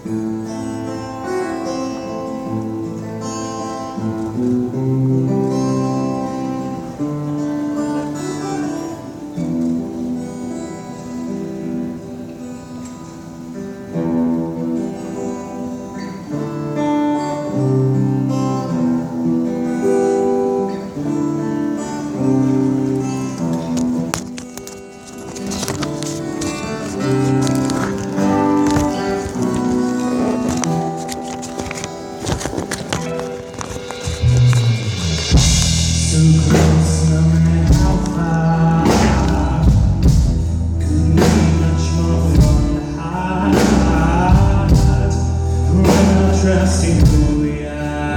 Trusting who we are,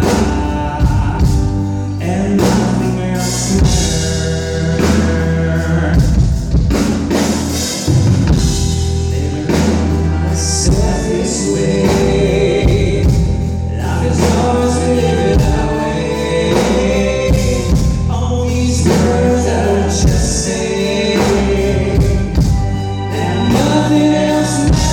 and nothing else matters. Living myself this way, life is ours, we live it our way. All these words I would just say, and nothing else matters.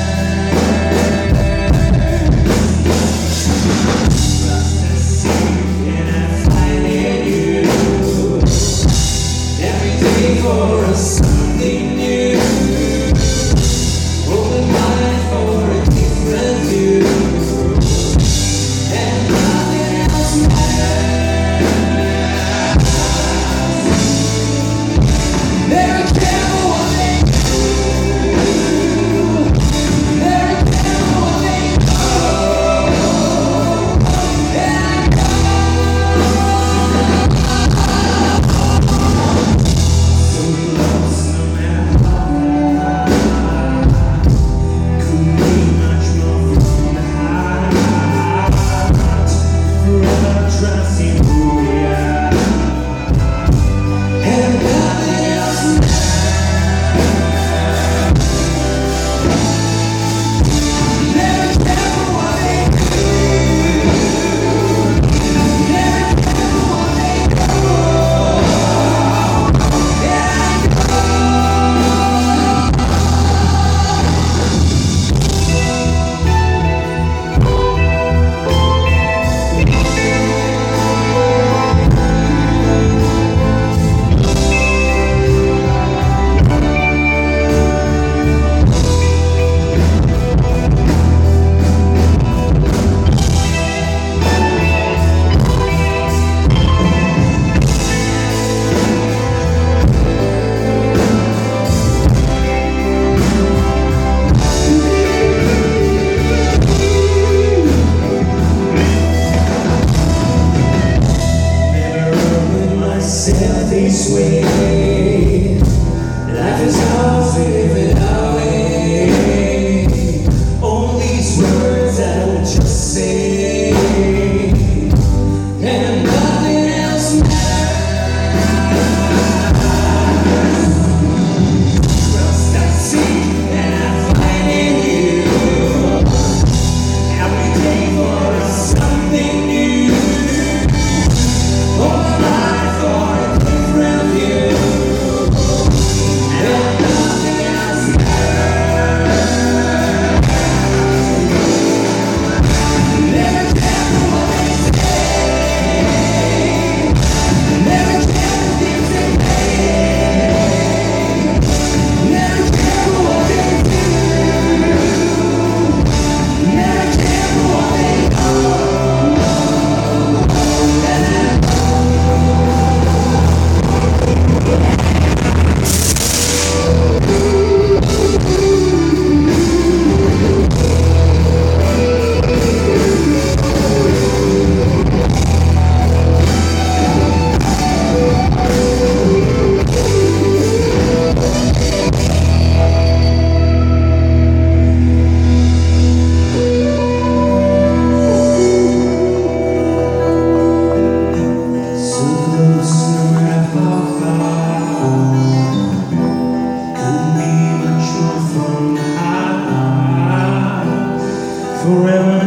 For something new, open mind for a different view, and nothing else matters. Never care what they do, never care what they go, and trusting who we are, and nothing else matters. Never care what they do, never care what they go, and this way, life is ours, we live it our way. All these words I would just say, and nothing else matters. Trust I see and I find in you, every day for something new. All my life for a different view, and nothing else matters. Never care what they say, never care the things they say, never care what they do, never care what they know. Forever